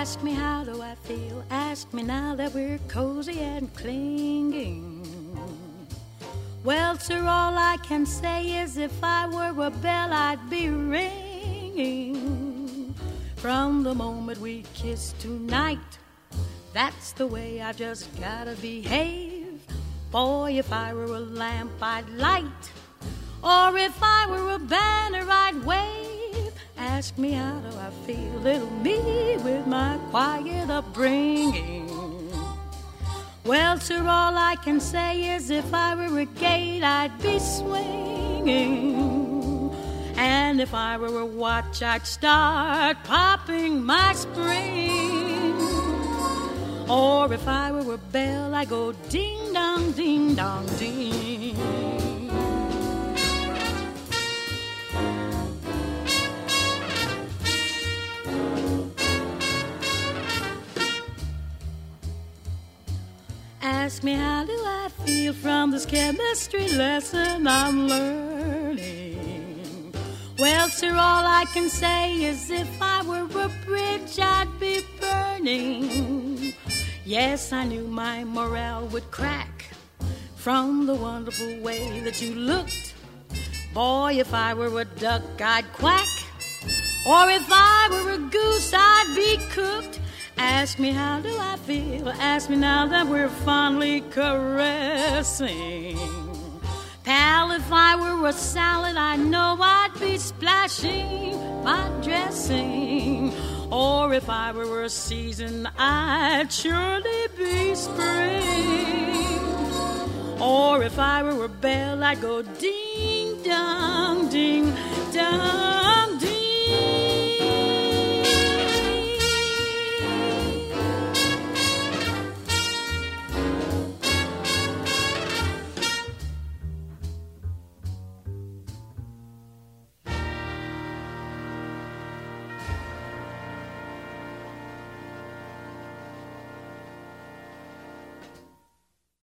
Ask me how do I feel, ask me now that we're cozy and clinging. Well, sir, all I can say is if I were a bell, I'd be ringing. From the moment we kissed tonight, that's the way I just gotta behave. Boy, if I were a lamp, I'd light, or if I were a banner, I'd wave. Ask me how do I feel, little me with my quiet upbringing. Well, sir, all I can say is if I were a gate, I'd be swinging. And if I were a watch, I'd start popping my spring. Or if I were a bell, I'd go ding-dong, ding-dong, ding. Ask me how do I feel from this chemistry lesson I'm learning. Well, sir, all I can say is if I were a bridge, I'd be burning. Yes, I knew my morale would crack from the wonderful way that you looked. Boy, if I were a duck, I'd quack, or if I were a goose, I'd be cooked. Ask me how do I feel, ask me now that we're fondly caressing. Pal, if I were a salad, I know I'd be splashing my dressing. Or if I were a season, I'd surely be spring. Or if I were a bell, I'd go ding.